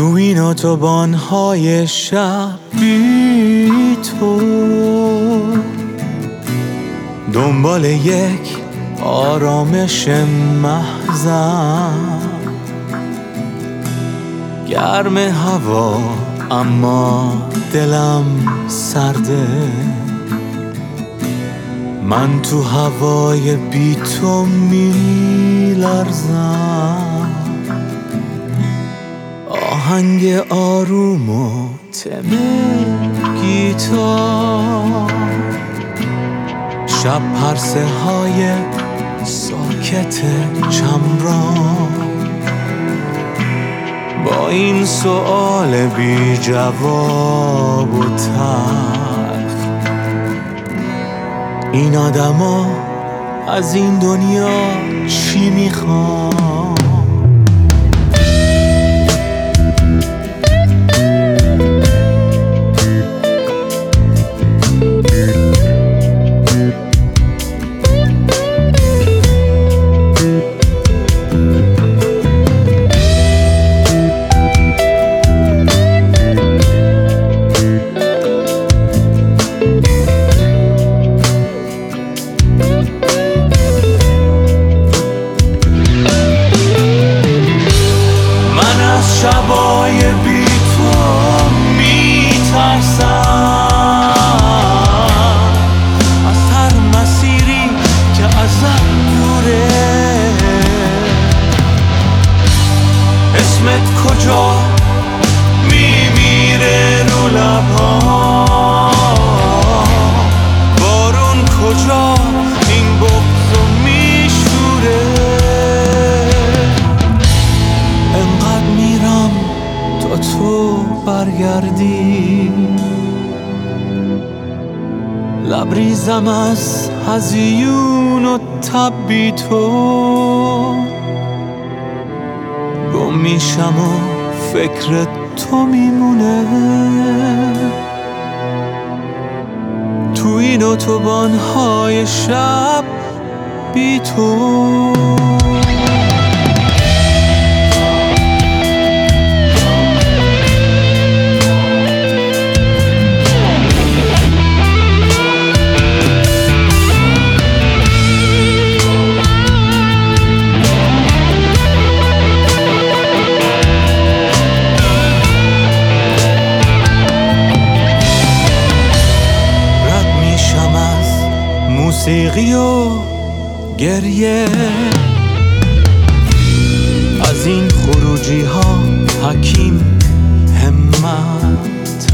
تو این اتوبان‌های شب بی تو، دنبال یک آرامش محضم، گرم هوا اما دلم سرده، من تو هوای بی تو میلرزم. آهنگ آروم و تم گیتار، شب پرسه های ساکت چمران، با این سؤال بی جواب و تلخ، این آدما از این دنیا چی میخوان؟ شبای بی تو میترسم، از هر مسیری که ازم دوره. اسمت کجا میمیره رو لبها، بارون کجا این بغضو میشوره. انقدر میرم تا تو برگردی، لبریزم از هزیون و تب بی تو، گم میشم و فکر تو میمونه. تو این اتوبان‌های شب بی تو. موسیقی و گریه، از این خروجی ها حکیم همت،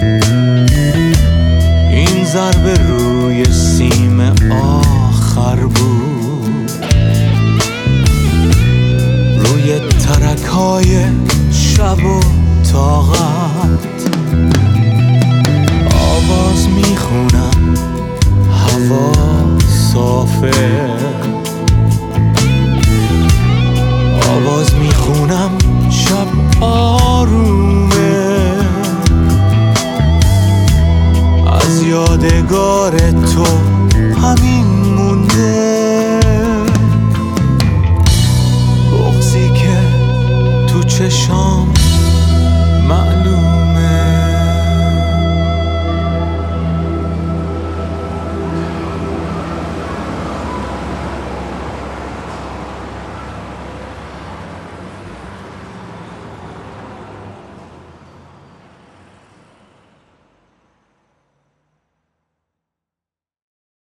این ضربه روی سیم آخر بود، روی ترک های شب و طاقت. آواز میخونم هوا صافه، آواز میخونم شب آرومه، از یادگار تو همین مونده. بغضی که تو چشام